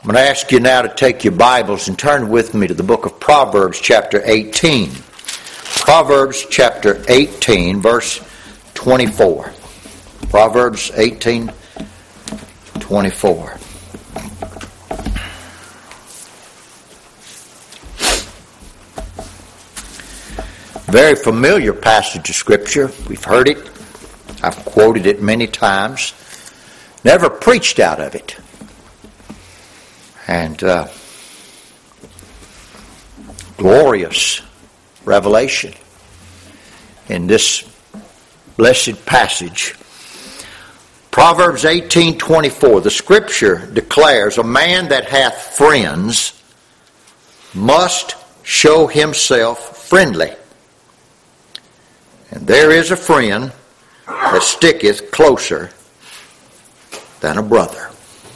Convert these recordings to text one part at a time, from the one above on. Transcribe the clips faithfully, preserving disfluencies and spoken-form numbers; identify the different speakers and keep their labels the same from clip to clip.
Speaker 1: I'm going to ask you now to take your Bibles and turn with me to the book of Proverbs chapter eighteen. Proverbs chapter eighteen, verse twenty-four. Proverbs eighteen, twenty-four. Very familiar passage of Scripture. We've heard it. I've quoted it many times. Never preached out of it. And uh, glorious revelation in this blessed passage. Proverbs eighteen twenty-four. The Scripture declares, "A man that hath friends must show himself friendly. And there is a friend that sticketh closer than a brother."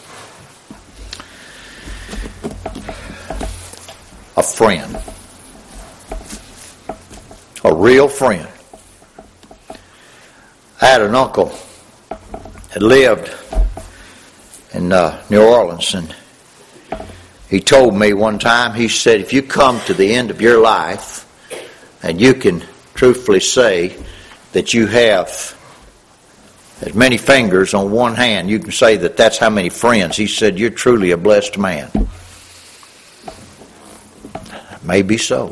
Speaker 1: A friend. A real friend. I had an uncle that lived in uh, New Orleans, and he told me one time, he said, if you come to the end of your life and you can truthfully say that you have as many fingers on one hand, you can say that that's how many friends. He said, you're truly a blessed man. Maybe so.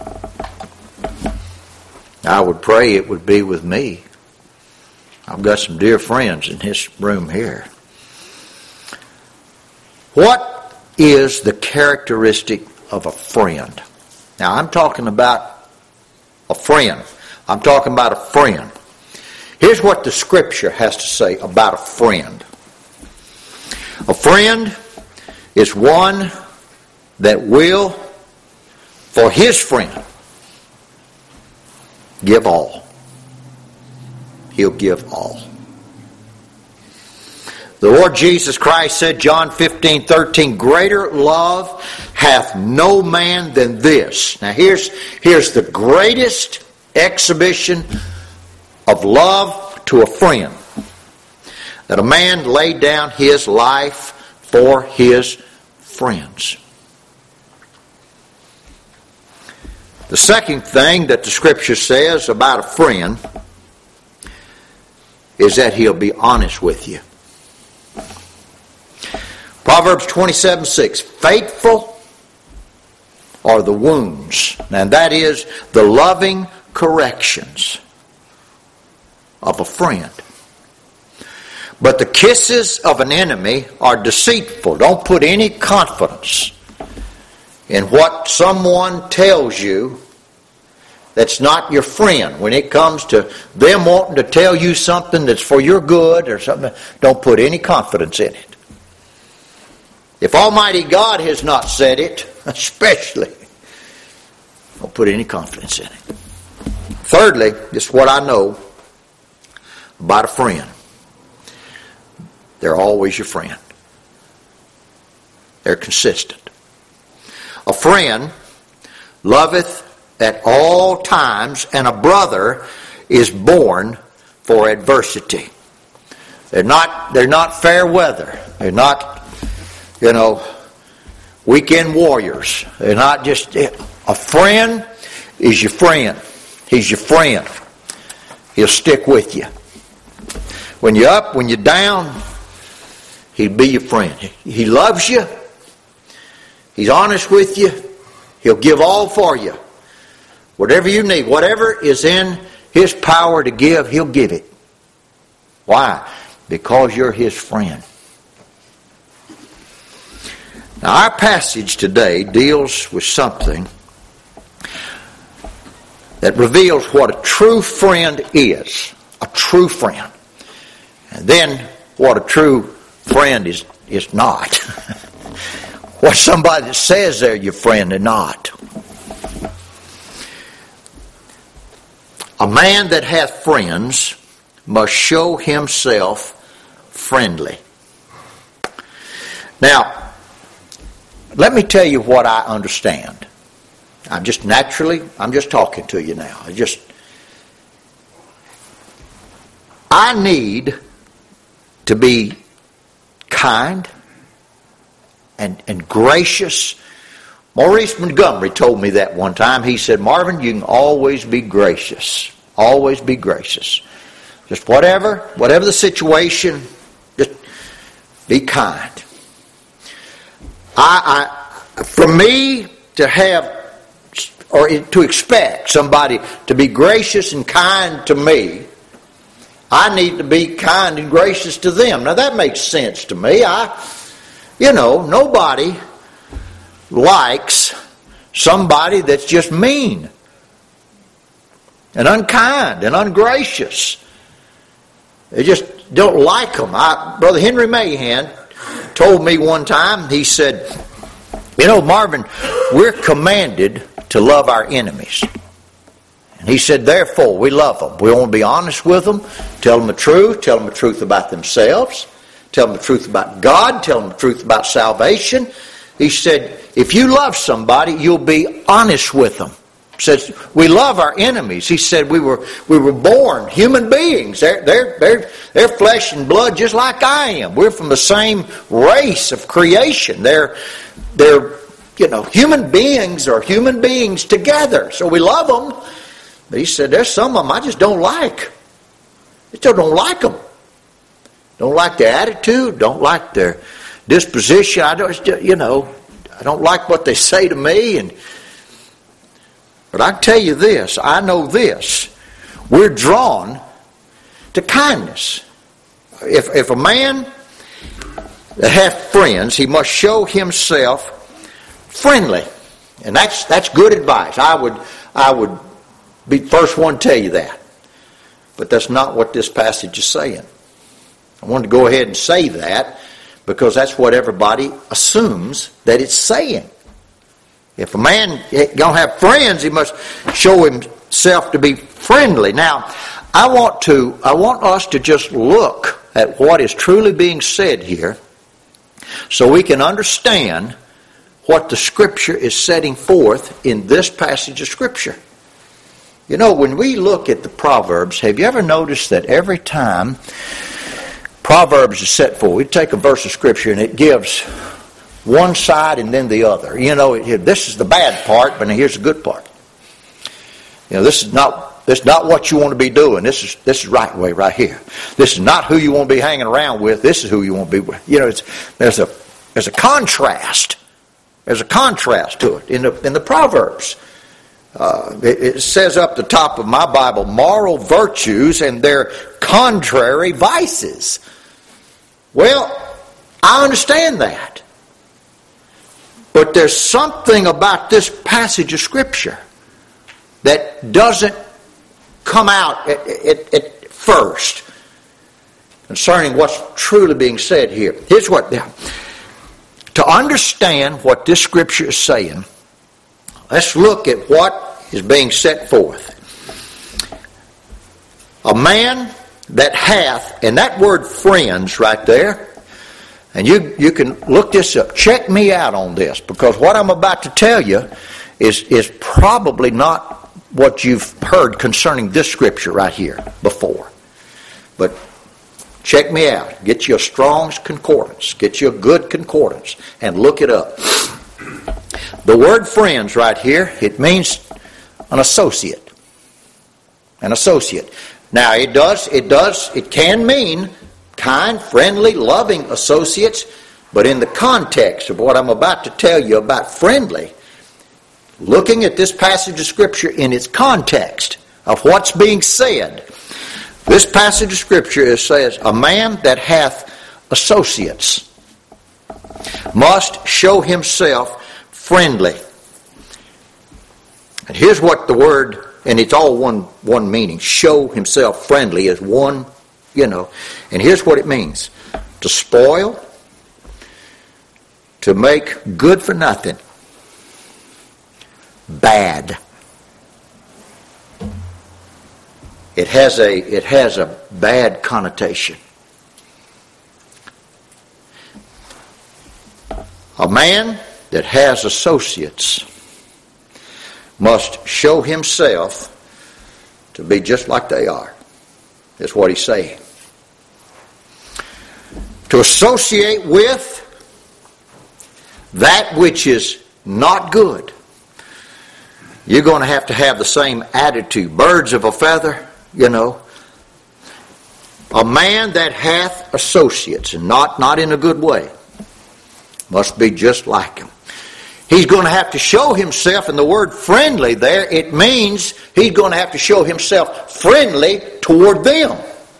Speaker 1: I would pray it would be with me. I've got some dear friends in this room here. What is the characteristic of a friend? Now, I'm talking about a friend. I'm talking about a friend. Here's what the Scripture has to say about a friend. A friend is one that will, for his friend, give all. He'll give all. The Lord Jesus Christ said, John fifteen thirteen, greater love hath no man than this. Now here's, here's the greatest exhibition of love to a friend. That a man laid down his life for his friends. The second thing that the Scripture says about a friend is that he'll be honest with you. Proverbs twenty-seven six, faithful are the wounds, and that is the loving corrections of a friend. But the kisses of an enemy are deceitful. Don't put any confidence in what someone tells you that's not your friend. When it comes to them wanting to tell you something that's for your good or something, don't put any confidence in it. If Almighty God has not said it, especially, don't put any confidence in it. Thirdly, this is what I know about a friend. They're always your friend. They're consistent. A friend loveth at all times, and a brother is born for adversity. They're not, they're not fair weather. They're not, you know, weekend warriors. They're not just, a friend is your friend. He's your friend. He'll stick with you. When you're up, when you're down, he'll be your friend. He loves you. He's honest with you. He'll give all for you. Whatever you need, whatever is in his power to give, he'll give it. Why? Because you're his friend. Now, our passage today deals with something that reveals what a true friend is. A true friend. And then what a true friend is, is not. What somebody that says they're your friend and not. A man that hath friends must show himself friendly. Now, let me tell you what I understand. I'm just naturally, I'm just talking to you now. I just, I need to be kind and, and gracious. Maurice Montgomery told me that one time. He said, Marvin, you can always be gracious. Always be gracious. Just whatever, whatever the situation, just be kind. I, I, for me to have, or to expect somebody to be gracious and kind to me, I need to be kind and gracious to them. Now that makes sense to me. I, you know, nobody likes somebody that's just mean and unkind and ungracious. They just don't like them. I, Brother Henry Mahan told me one time, he said, you know, Marvin, we're commanded to love our enemies. And he said, therefore, we love them. We want to be honest with them, tell them the truth, tell them the truth about themselves, tell them the truth about God, tell them the truth about salvation. He said, if you love somebody, you'll be honest with them. He says, we love our enemies. He said, we were we were born human beings. They're, they're, they're, they're flesh and blood just like I am. We're from the same race of creation. They're, they're you know, human beings are human beings together. So we love them. But he said, there's some of them I just don't like. I still don't like them. Don't like their attitude. Don't like their disposition. I don't, you know, I don't like what they say to me. And but I tell you this, I know this. We're drawn to kindness. If if a man that hath friends, he must show himself friendly. And that's that's good advice. I would I would be the first one to tell you that. But that's not what this passage is saying. I wanted to go ahead and say that because that's what everybody assumes that it's saying. If a man is going to have friends, he must show himself to be friendly. Now, I want to I want us to just look at what is truly being said here so we can understand what the Scripture is setting forth in this passage of Scripture. You know, when we look at the Proverbs, have you ever noticed that every time Proverbs is set forth, we take a verse of Scripture and it gives one side and then the other. You know, this is the bad part, but here's the good part. You know, this is not this is not what you want to be doing. This is this is right way right here. This is not who you want to be hanging around with. This is who you want to be with. You know, it's there's a there's a contrast. There's a contrast to it in the in the Proverbs. Uh, it, it says up the top of my Bible, moral virtues and their contrary vices. Well, I understand that. But there's something about this passage of Scripture that doesn't come out at, at, at first concerning what's truly being said here. Here's what, to understand what this Scripture is saying, let's look at what is being set forth. A man that hath, and that word friends right there, and you, you can look this up. Check me out on this, because what I'm about to tell you is, is probably not what you've heard concerning this Scripture right here before. But check me out. Get you a Strong's Concordance. Get you a good concordance and look it up. The word friends right here, it means an associate. An associate. Now it does, it does, it can mean kind, friendly, loving associates, but in the context of what I'm about to tell you about friendly, looking at this passage of Scripture in its context of what's being said, this passage of Scripture says, a man that hath associates must show himself friendly. And here's what the word, and it's all one, one meaning, show himself friendly is one, you know. And here's what it means. To spoil, to make good for nothing, bad. It has a, it has a bad connotation. A man that has associates must show himself to be just like they are. That's what he's saying. To associate with that which is not good, you're going to have to have the same attitude. Birds of a feather, you know. A man that hath associates, and not, not in a good way, must be just like him. He's going to have to show himself, and the word friendly there, it means he's going to have to show himself friendly toward them.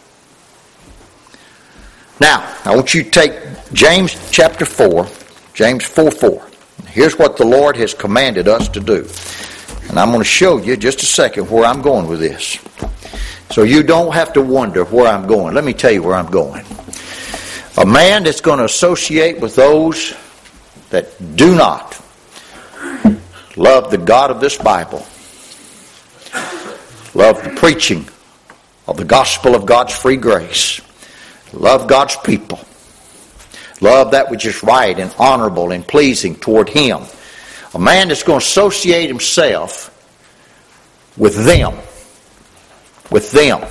Speaker 1: Now, I want you to take James chapter four, James four four. Here's what the Lord has commanded us to do. And I'm going to show you just a second where I'm going with this. So you don't have to wonder where I'm going. Let me tell you where I'm going. A man that's going to associate with those that do not love the God of this Bible, love the preaching of the gospel of God's free grace, love God's people, love that which is right and honorable and pleasing toward Him. A man that's going to associate himself with them, with them,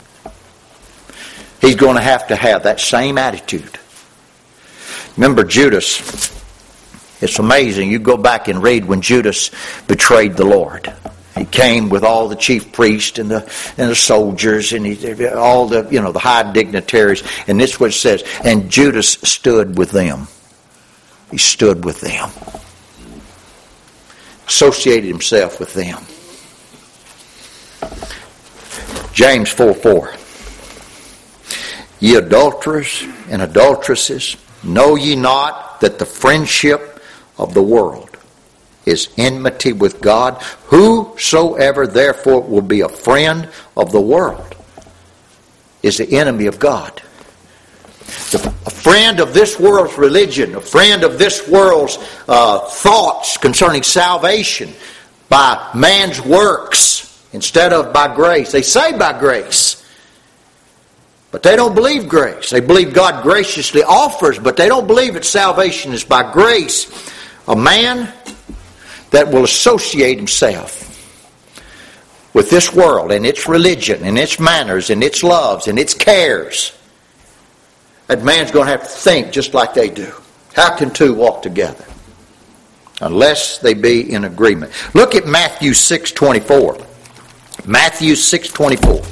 Speaker 1: he's going to have to have that same attitude. Remember Judas. It's amazing. You go back and read when Judas betrayed the Lord. He came with all the chief priests and the and the soldiers and he, all the you know the high dignitaries. And this is what it says. And Judas stood with them. He stood with them. Associated himself with them. James four four. Ye adulterers and adulteresses, know ye not that the friendship of the world is enmity with God? Whosoever therefore will be a friend of the world is the enemy of God. The, a friend of this world's religion, a friend of this world's uh, thoughts concerning salvation by man's works instead of by grace. They say by grace, but they don't believe grace. They believe God graciously offers, but they don't believe that salvation is by grace. A man that will associate himself with this world and its religion and its manners and its loves and its cares, that man's going to have to think just like they do. How can two walk together? Unless they be in agreement. Look at Matthew six twenty-four. Matthew six twenty-four.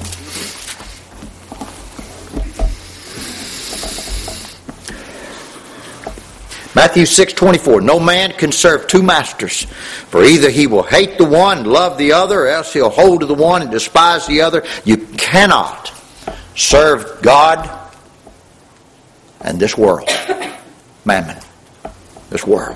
Speaker 1: Matthew six twenty-four. No man can serve two masters, for either he will hate the one and love the other, or else he'll hold to the one and despise the other. You cannot serve God and this world. Mammon. This world.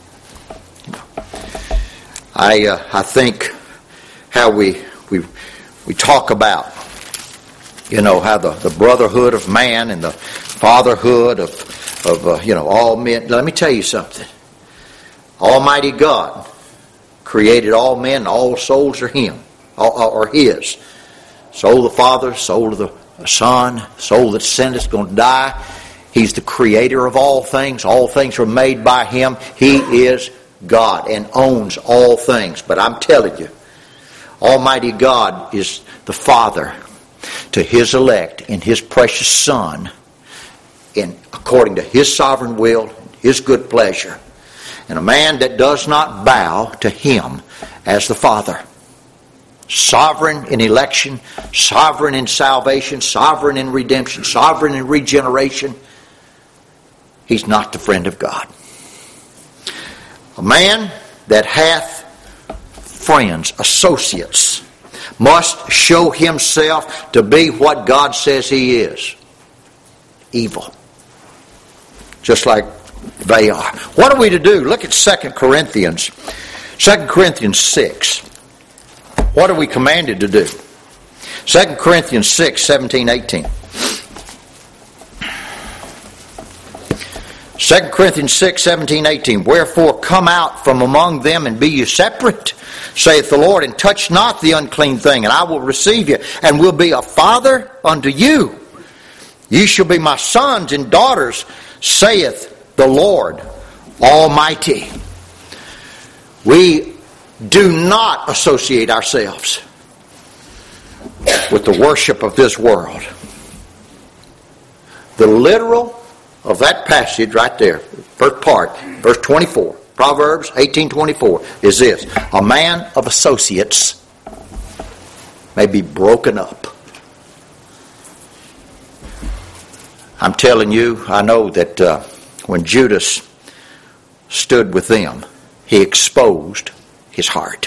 Speaker 1: I uh, I think how we we we talk about, you know, how the, the brotherhood of man and the fatherhood of of uh, you know all men. Let me tell you something. Almighty God created all men. All souls are Him, all, are His. Soul of the Father, soul of the Son, soul that sinned is going to die. He's the creator of all things. All things were made by Him. He is God and owns all things. But I'm telling you, Almighty God is the Father to His elect in His precious Son, in according to His sovereign will, His good pleasure. And a man that does not bow to Him as the Father, sovereign in election, sovereign in salvation, sovereign in redemption, sovereign in regeneration, he's not the friend of God. A man that hath friends, associates, must show himself to be what God says he is. Evil. Just like they are. What are we to do? Look at Second Corinthians. Second Corinthians six. What are we commanded to do? Second Corinthians six, seventeen, eighteen. Second Corinthians six, seventeen, eighteen. Wherefore come out from among them and be ye separate, saith the Lord, and touch not the unclean thing, and I will receive you, and will be a father unto you. Ye shall be my sons and daughters, saith the Lord Almighty. We do not associate ourselves with the worship of this world. The literal of that passage right there, first part, verse twenty-four, Proverbs eighteen twenty-four, is this: a man of associates may be broken up. I'm telling you, I know that uh, when Judas stood with them, he exposed his heart.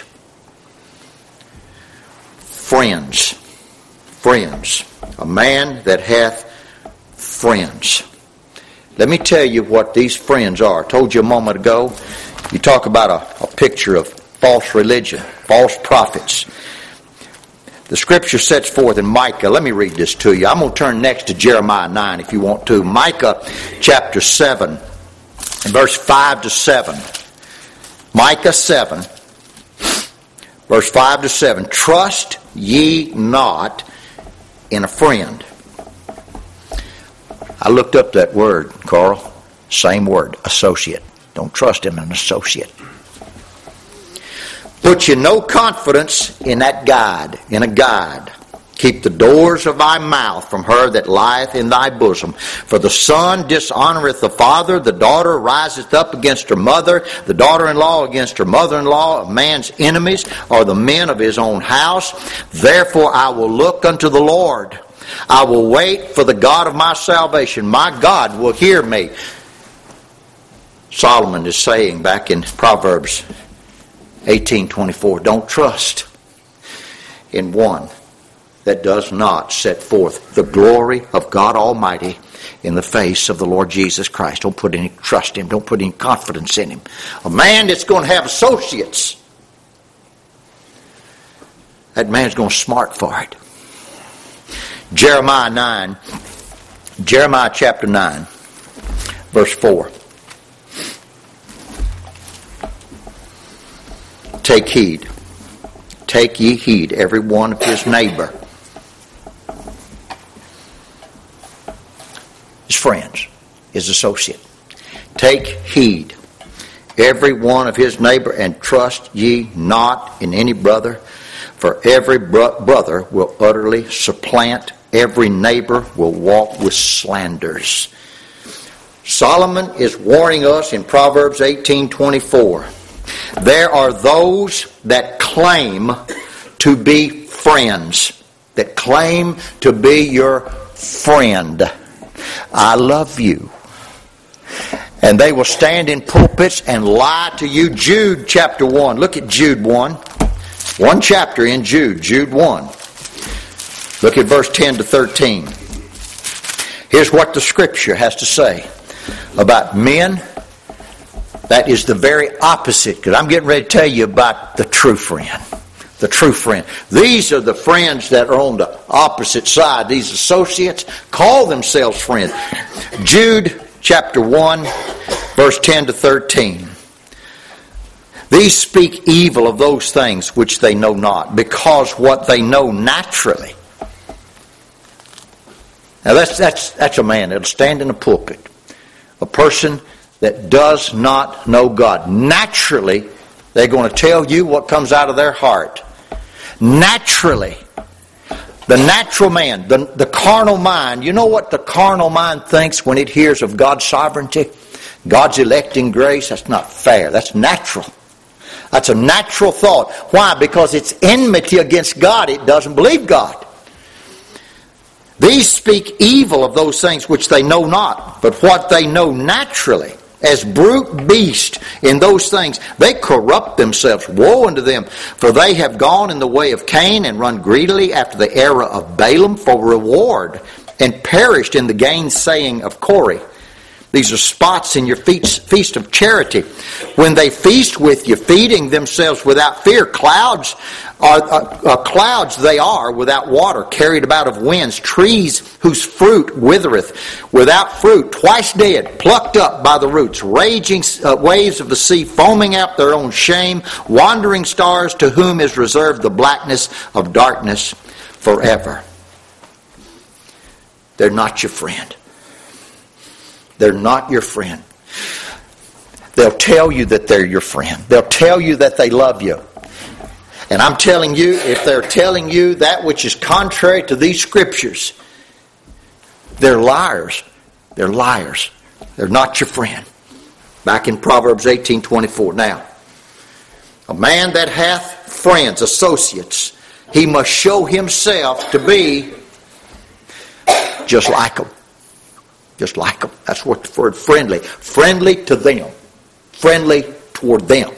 Speaker 1: Friends, friends, a man that hath friends. Let me tell you what these friends are. I told you a moment ago, you talk about a, a picture of false religion, false prophets. The scripture sets forth in Micah. Let me read this to you. I'm going to turn next to Jeremiah nine if you want to. Micah chapter seven, verse five to seven. Micah seven, verse five to seven. Trust ye not in a friend. I looked up that word, Carl. Same word, associate. Don't trust him, an associate. Put you no confidence in that guide, in a guide. Keep the doors of thy mouth from her that lieth in thy bosom. For the son dishonoreth the father, the daughter riseth up against her mother, the daughter-in-law against her mother-in-law. A man's enemies are the men of his own house. Therefore I will look unto the Lord. I will wait for the God of my salvation. My God will hear me. Solomon is saying back in Proverbs eighteen twenty-four, don't trust in one that does not set forth the glory of God Almighty in the face of the Lord Jesus Christ. Don't put any trust in him. Don't put any confidence in him. A man that's going to have associates, that man's going to smart for it. Jeremiah nine, Jeremiah chapter nine, verse four. Take heed. Take ye heed, every one of his neighbor. His friends, his associate. Take heed, every one of his neighbor, and trust ye not in any brother, for every bro- brother will utterly supplant, every neighbor will walk with slanders. Solomon is warning us in Proverbs eighteen twenty-four. There are those that claim to be friends, that claim to be your friend. I love you. And they will stand in pulpits and lie to you. Jude chapter one. Look at Jude one. One chapter in Jude. Jude one. Look at verse ten to thirteen. Here's what the scripture has to say about men. That is the very opposite, because I'm getting ready to tell you about the true friend. The true friend. These are the friends that are on the opposite side. These associates call themselves friends. Jude chapter one, verse ten to thirteen. These speak evil of those things which they know not, because what they know naturally. Now that's that's that's a man that'll stand in a pulpit. A person that does not know God. Naturally, they're going to tell you what comes out of their heart. Naturally. The natural man, the, the carnal mind. You know what the carnal mind thinks when it hears of God's sovereignty? God's electing grace? That's not fair. That's natural. That's a natural thought. Why? Because it's enmity against God. It doesn't believe God. These speak evil of those things which they know not, but what they know naturally, as brute beasts in those things, they corrupt themselves. Woe unto them, for they have gone in the way of Cain and run greedily after the error of Balaam for reward, and perished in the gainsaying of Corey. These are spots in your feast of charity. When they feast with you, feeding themselves without fear, clouds are uh, uh, clouds they are without water, carried about of winds, trees whose fruit withereth, without fruit, twice dead, plucked up by the roots, raging uh, waves of the sea, foaming out their own shame, wandering stars to whom is reserved the blackness of darkness forever. They're not your friend. They're not your friend. They'll tell you that they're your friend. They'll tell you that they love you. And I'm telling you, if they're telling you that which is contrary to these scriptures, they're liars. They're liars. They're not your friend. Back in Proverbs eighteen twenty-four. Now, a man that hath friends, associates, he must show himself to be just like them. Just like them. That's what the word friendly. Friendly to them. Friendly toward them.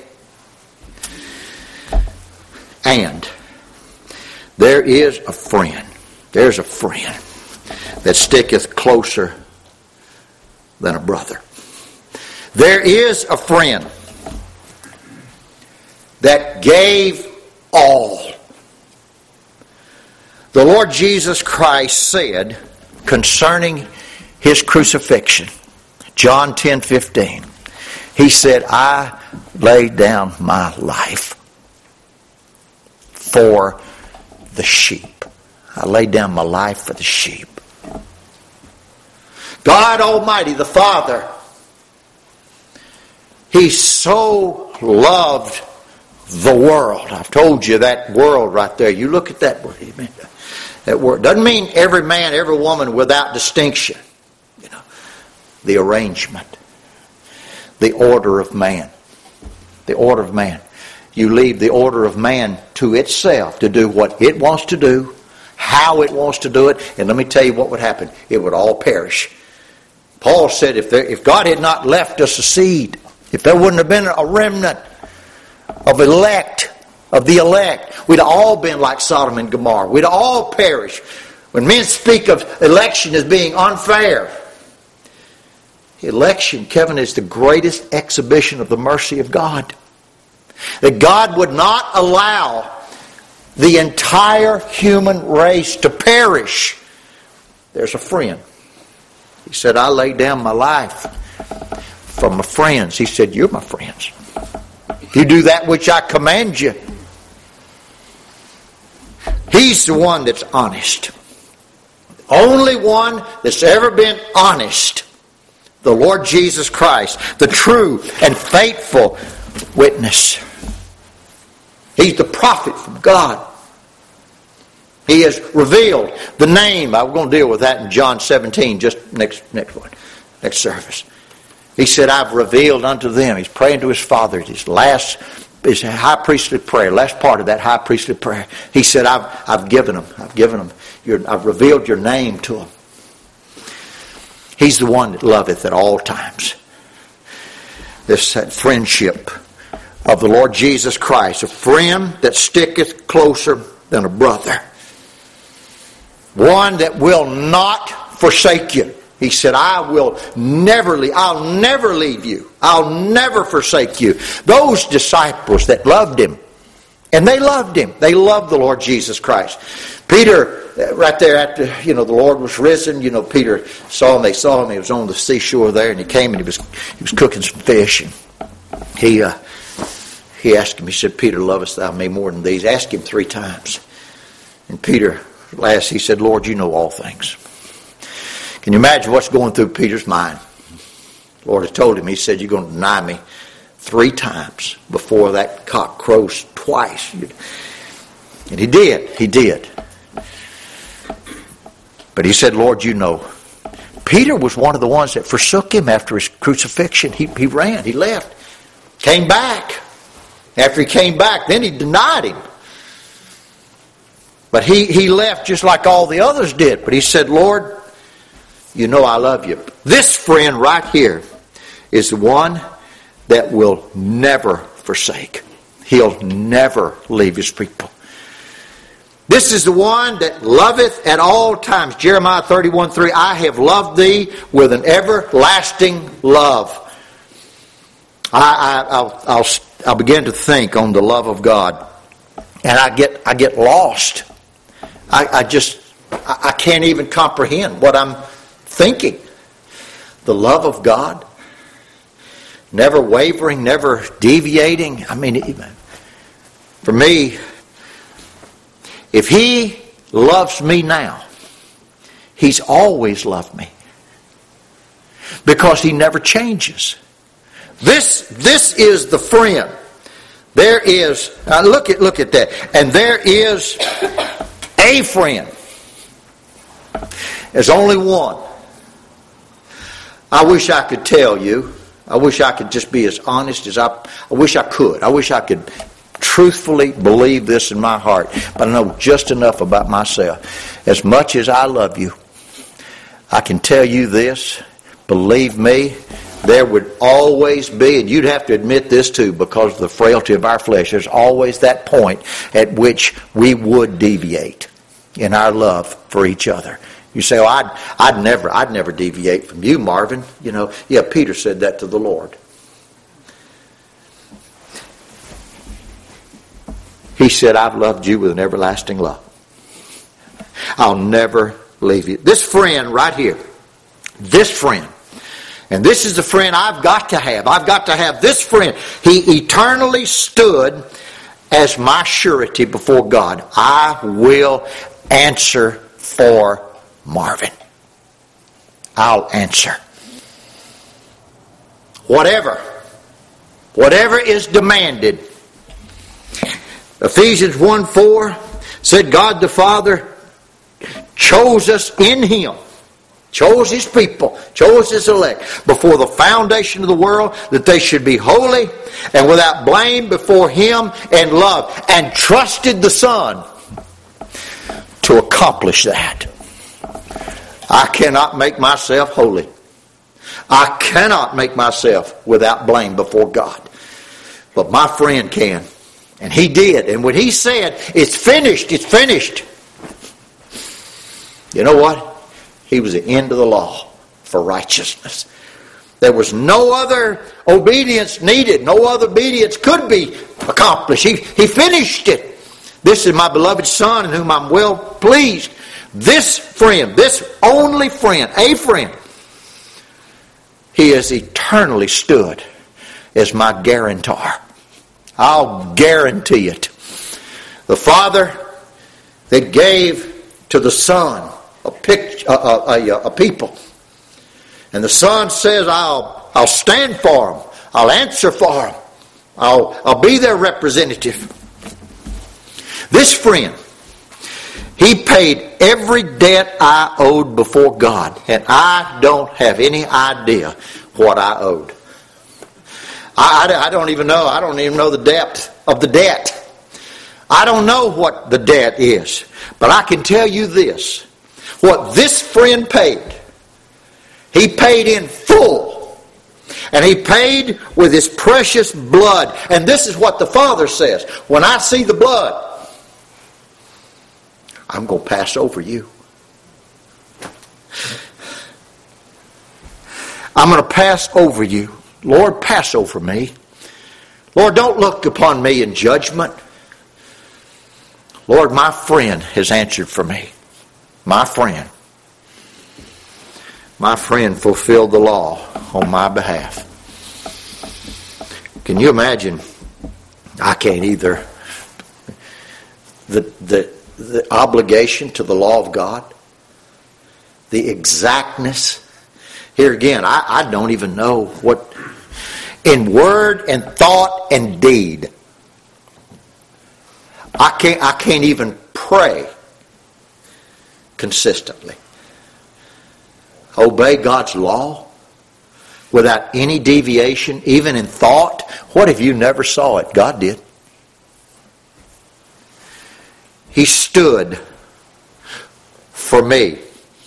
Speaker 1: And there is a friend. There's a friend that sticketh closer than a brother. There is a friend that gave all. The Lord Jesus Christ said concerning his crucifixion, John ten fifteen, he said, I laid down my life for the sheep. I laid down my life for the sheep. God Almighty, the Father, He so loved the world. I've told you that world right there. You look at that word. That word doesn't mean every man, every woman without distinction. You know, the arrangement, the order of man, the order of man. You leave the order of man to itself to do what it wants to do, how it wants to do it, and let me tell you what would happen. It would all perish. Paul said if there, if God had not left us a seed, if there wouldn't have been a remnant of elect, of the elect, we'd all been like Sodom and Gomorrah. We'd all perished. When men speak of election as being unfair, election, Kevin, is the greatest exhibition of the mercy of God. That God would not allow the entire human race to perish. There's a friend. He said, I laid down my life for my friends. He said, you're my friends. If you do that which I command you. He's the one that's honest. Only one that's ever been honest. The Lord Jesus Christ. The true and faithful witness. He's the prophet from God. He has revealed the name. I'm going to deal with that in John seventeen, just next next one, next service. He said, I've revealed unto them. He's praying to his Father. His last, his high priestly prayer, last part of that high priestly prayer. He said, I've I've given them. I've given them. Your, I've revealed your name to them. He's the one that loveth at all times. This that friendship of the Lord Jesus Christ, a friend that sticketh closer than a brother. One that will not forsake you. He said, I will never leave. I'll never leave you. I'll never forsake you. Those disciples that loved him, and they loved him. They loved the Lord Jesus Christ. Peter, right there after, you know, the Lord was risen, you know, Peter saw him. They saw him. He was on the seashore there, and he came and he was he was cooking some fish. And he uh, he asked him. He said, Peter, lovest thou me more than these? Ask him three times. And Peter, last, he said, Lord, you know all things. Can you imagine what's going through Peter's mind? The Lord had told him, he said, you're going to deny me three times before that cock crows twice. And he did. He did. But he said, Lord, you know. Peter was one of the ones that forsook him after his crucifixion. He, he ran. He left. Came back. After he came back, then he denied him. But he, he left just like all the others did. But he said, Lord, you know I love you. This friend right here is the one that will never forsake. He'll never leave his people. This is the one that loveth at all times. Jeremiah thirty-one three, I have loved thee with an everlasting love. I, I, I'll, I'll, I'll begin to think on the love of God. And I get I get lost. I, I just, I, I can't even comprehend what I'm thinking. The love of God. Never wavering, never deviating. I mean, even for me, if He loves me now, He's always loved me. Because He never changes. This, this is the friend. There is, uh, look at look at that. And there is a friend. There's only one. I wish I could tell you. I wish I could just be as honest as I, I wish I could. I wish I could truthfully believe this in my heart. But I know just enough about myself. As much as I love you, I can tell you this. Believe me, there would always be, and you'd have to admit this too, because of the frailty of our flesh, there's always that point at which we would deviate in our love for each other. You say, oh, I'd, I'd never, I'd never deviate from you, Marvin. You know, yeah, Peter said that to the Lord. He said, I've loved you with an everlasting love. I'll never leave you. This friend right here, this friend, and this is the friend I've got to have. I've got to have this friend. He eternally stood as my surety before God. I will answer for Marvin. I'll answer. Whatever. Whatever is demanded. Ephesians one four said God the Father chose us in Him. Chose His people. Chose His elect. Before the foundation of the world, that they should be holy and without blame before Him and love. And trusted the Son to accomplish that. I cannot make myself holy. I cannot make myself without blame before God. But my friend can. And he did. And when he said, it's finished, it's finished. You know what? He was the end of the law for righteousness. There was no other obedience needed. No other obedience could be accomplished. He, he finished it. This is my beloved Son in whom I'm well pleased. This friend, this only friend, a friend, he has eternally stood as my guarantor. I'll guarantee it. The Father that gave to the Son a, picture, a, a, a, a people. And the Son says, I'll, I'll stand for them. I'll answer for them. I'll, I'll be their representative. This friend, he paid every debt I owed before God. And I don't have any idea what I owed. I, I, I don't even know. I don't even know the depth of the debt. I don't know what the debt is. But I can tell you this. What this friend paid, he paid in full. And he paid with his precious blood. And this is what the Father says. When I see the blood, I'm going to pass over you. I'm going to pass over you. Lord, pass over me. Lord, don't look upon me in judgment. Lord, my friend has answered for me. My friend. My friend fulfilled the law on my behalf. Can you imagine? I can't either. The, the, the obligation to the law of God. The exactness. Here again, I, I don't even know what, in word and thought and deed, I can't, I can't even pray consistently. Obey God's law without any deviation, even in thought. What if you never saw it? God did. He stood for me.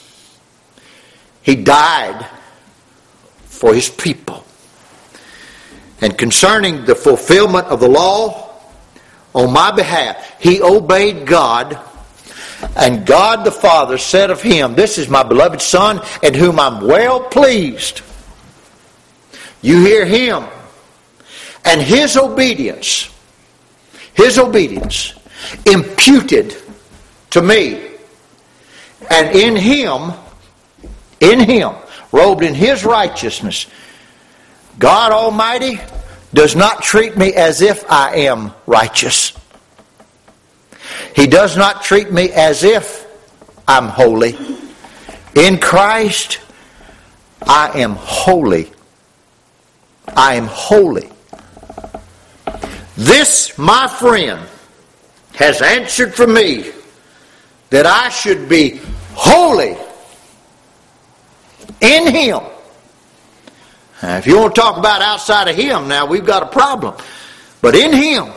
Speaker 1: He died for His people. And concerning the fulfillment of the law, on my behalf, He obeyed God. And God the Father said of Him, this is my beloved Son, in whom I'm well pleased. You hear Him. And His obedience, His obedience, imputed to me. And in Him, in Him, robed in His righteousness, God Almighty does not treat me as if I am righteous. He does not treat me as if I'm holy. In Christ, I am holy. I am holy. This, my friend, has answered for me that I should be holy in Him Now, if you want to talk about outside of Him, now we've got a problem. But in Him,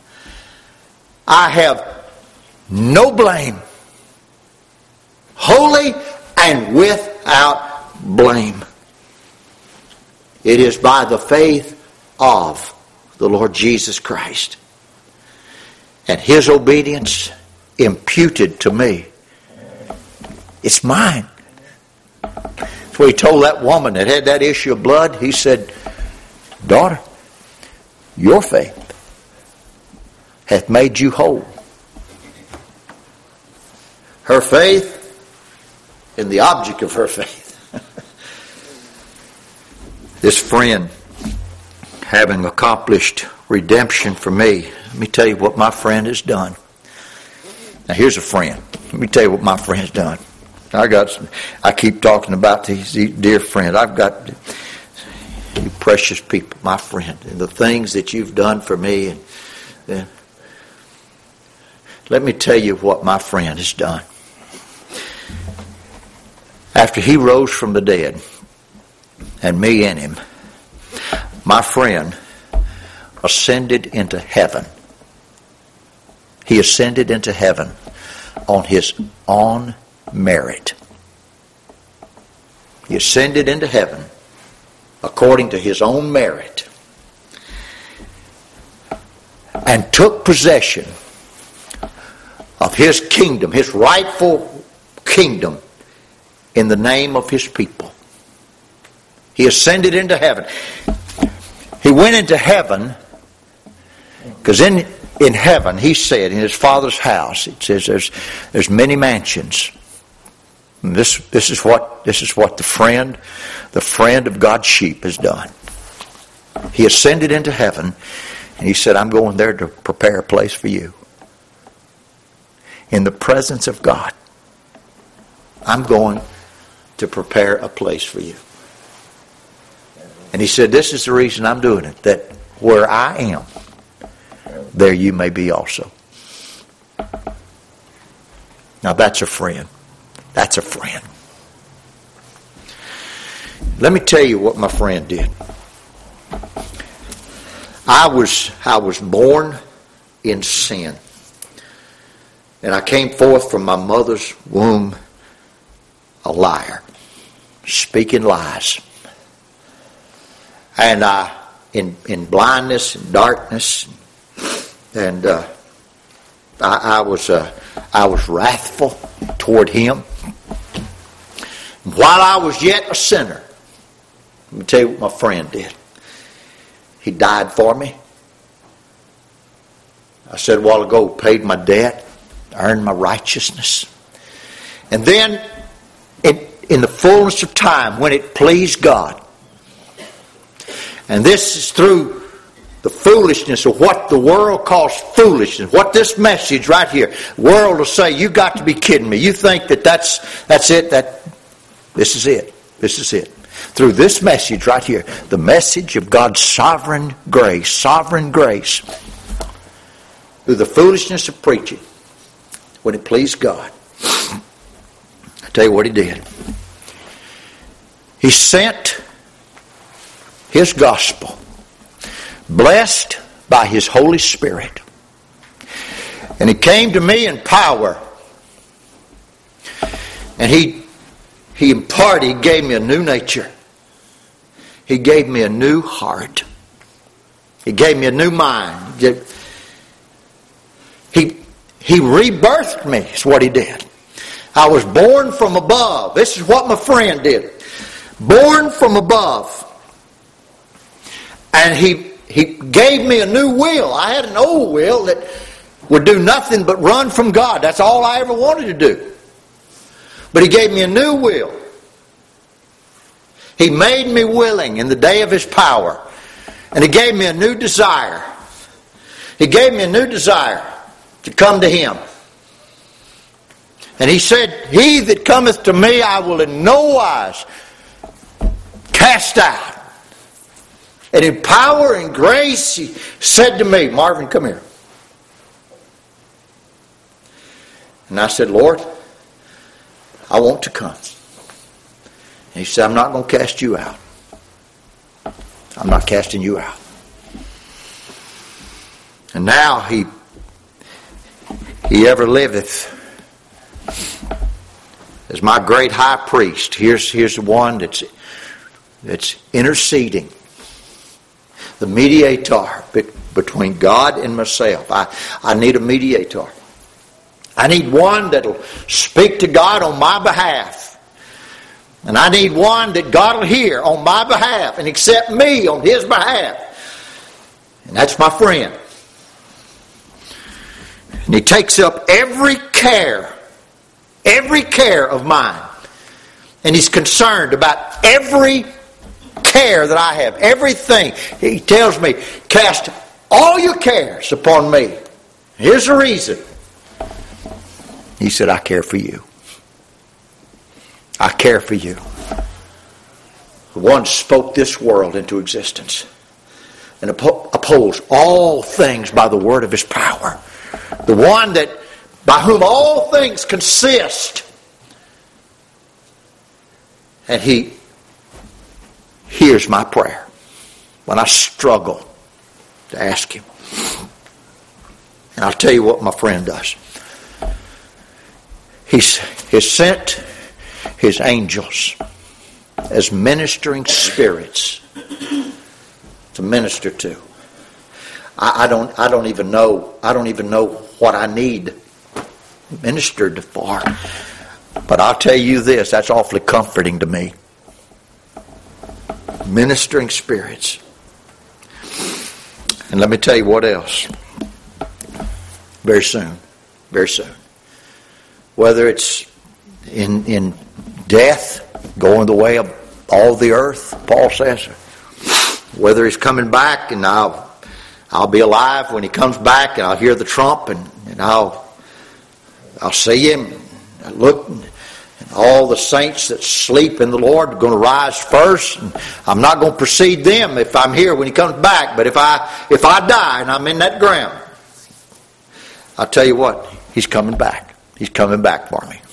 Speaker 1: I have no blame. Holy and without blame. It is by the faith of the Lord Jesus Christ and His obedience imputed to me. It's mine. That's what He told that woman that had that issue of blood. He said, daughter, your faith hath made you whole. Her faith in the object of her faith. This friend, having accomplished redemption for me, let me tell you what my friend has done. Now here's a friend. Let me tell you what my friend's done. I got. Some, I keep talking about these dear friends. I've got you precious people, my friend, and the things that you've done for me. And then, let me tell you what my friend has done. After he rose from the dead, and me in him, my friend ascended into heaven. He ascended into heaven on his own merit. He ascended into heaven according to his own merit and took possession of his kingdom, his rightful kingdom, in the name of his people. He ascended into heaven. He went into heaven because in in heaven, he said, in his Father's house, it says there's there's many mansions. And this this is what this is what the friend, the friend of God's sheep has done. He ascended into heaven, and he said, I'm going there to prepare a place for you. In the presence of God, I'm going to prepare a place for you. And he said, this is the reason I'm doing it, that where I am, there you may be also. Now that's a friend. That's a friend. Let me tell you what my friend did. I was I was born in sin. And I came forth from my mother's womb a liar, speaking lies. And I, in in blindness and darkness, and uh, I, I was uh, I was wrathful toward him. While I was yet a sinner, let me tell you what my friend did. He died for me. I said a while ago, paid my debt, earned my righteousness. And then, in, in the fullness of time, when it pleased God, and this is through the foolishness of what the world calls foolishness, what this message right here, the world will say, you got to be kidding me. You think that that's, that's it, that this is it, this is it. Through this message right here, the message of God's sovereign grace, sovereign grace, through the foolishness of preaching, when it pleased God, I tell you what he did. He sent his gospel, blessed by his Holy Spirit. And he came to me in power. And he, he imparted, he gave me a new nature. He gave me a new heart. He gave me a new mind. He, he rebirthed me, is what he did. I was born from above. This is what my friend did. Born from above. And he, he gave me a new will. I had an old will that would do nothing but run from God. That's all I ever wanted to do. But he gave me a new will. He made me willing in the day of his power. And he gave me a new desire. He gave me a new desire to come to him. And he said, he that cometh to me I will in no wise cast out. And in power and grace he said to me, Marvin, come here. And I said, Lord, I want to come. And he said, I'm not going to cast you out. I'm not casting you out. And now he, he ever liveth as my great high priest. Here's, here's the one that's, that's interceding. The mediator between God and myself. I, I need a mediator. I need one that'll speak to God on my behalf. And I need one that God will hear on my behalf and accept me on His behalf. And that's my friend. And He takes up every care, every care of mine. And He's concerned about every care that I have, everything. He tells me, cast all your cares upon me. Here's the reason. He said, I care for you. I care for you. The one spoke this world into existence and upholds all things by the word of His power. The one that by whom all things consist. And He hears my prayer when I struggle to ask Him. And I'll tell you what my friend does. He's, he's sent His angels as ministering spirits to minister to. I, I don't. I don't even know. I don't even know what I need ministered for. But I'll tell you this: that's awfully comforting to me. Ministering spirits. And let me tell you what else. Very soon. Very soon. Whether it's in in death, going the way of all the earth, Paul says. Whether He's coming back and I'll I'll be alive when He comes back and I'll hear the trump and, and I'll I'll see Him. I look and all the saints that sleep in the Lord are going to rise first. And I'm not going to precede them if I'm here when He comes back. But if I if I die and I'm in that ground, I'll tell you what, He's coming back. He's coming back for me.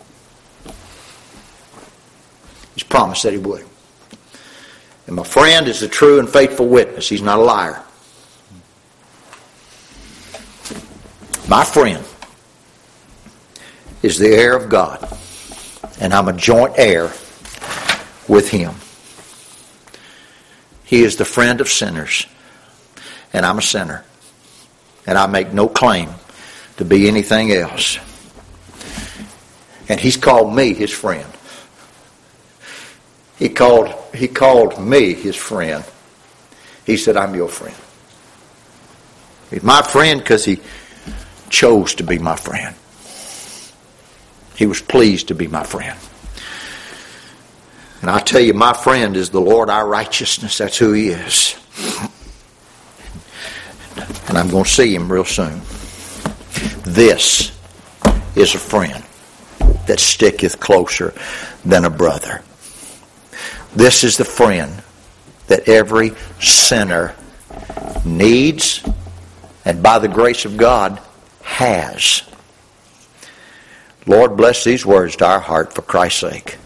Speaker 1: He's promised that He would. And my friend is a true and faithful witness. He's not a liar. My friend is the heir of God. And I'm a joint heir with Him. He is the friend of sinners. And I'm a sinner. And I make no claim to be anything else. And He's called me His friend. He called, he called me His friend. He said, I'm your friend. He's my friend because He chose to be my friend. He was pleased to be my friend. And I tell you, my friend is the Lord our righteousness. That's who He is. And I'm going to see Him real soon. This is a friend that sticketh closer than a brother. This is the friend that every sinner needs and by the grace of God has. Lord, bless these words to our heart for Christ's sake.